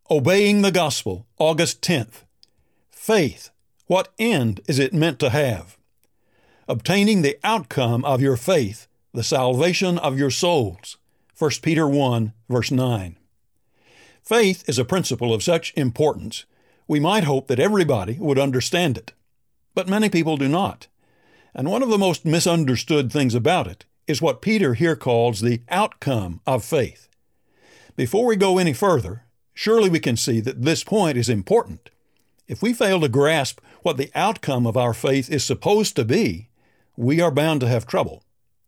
Obeying the Gospel, August 10th. Faith. What end is it meant to have? Obtaining the outcome of your faith, the salvation of your souls. 1 Peter 1, verse 9. Faith is a principle of such importance, we might hope that everybody would understand it. But many people do not. And one of the most misunderstood things about it is what Peter here calls the outcome of faith. Before we go any further, surely we can see that this point is important. If we fail to grasp what the outcome of our faith is supposed to be, we are bound to have trouble.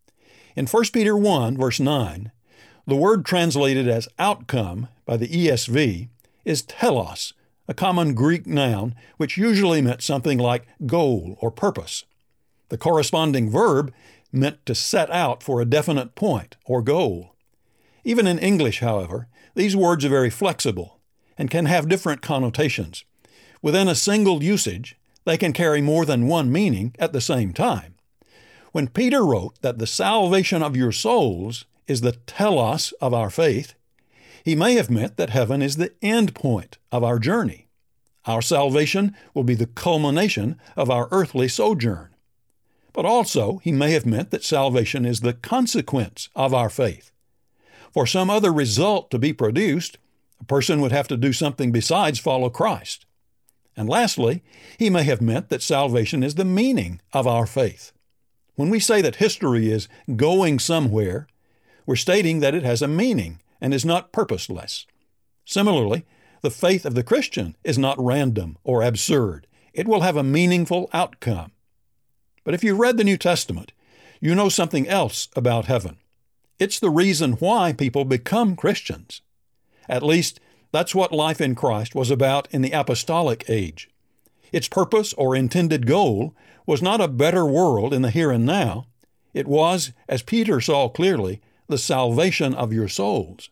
In 1 Peter 1, verse 9, the word translated as outcome by the ESV is telos, a common Greek noun which usually meant something like goal or purpose. The corresponding verb meant to set out for a definite point or goal. Even in English, however, these words are very flexible and can have different connotations. Within a single usage, they can carry more than one meaning at the same time. When Peter wrote that the salvation of your souls is the telos of our faith, he may have meant that heaven is the end point of our journey. Our salvation will be the culmination of our earthly sojourn. But also, he may have meant that salvation is the consequence of our faith. For some other result to be produced, a person would have to do something besides follow Christ. And lastly, he may have meant that salvation is the meaning of our faith. When we say that history is going somewhere, we're stating that it has a meaning and is not purposeless. Similarly, the faith of the Christian is not random or absurd. It will have a meaningful outcome. But if you've read the New Testament, you know something else about heaven. It's the reason why people become Christians. At least, that's what life in Christ was about in the apostolic age. Its purpose or intended goal was not a better world in the here and now. It was, as Peter saw clearly, the salvation of your souls.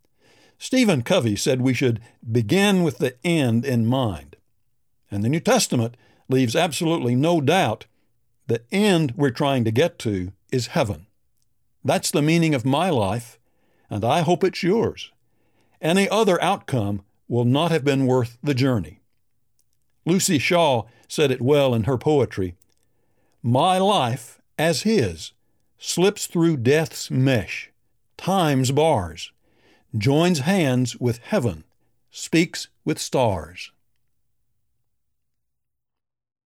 Stephen Covey said we should begin with the end in mind. And the New Testament leaves absolutely no doubt the end we're trying to get to is heaven. That's the meaning of my life, and I hope it's yours. Any other outcome will not have been worth the journey. Lucy Shaw said it well in her poetry, "My life, as his, slips through death's mesh, time's bars, joins hands with heaven, speaks with stars."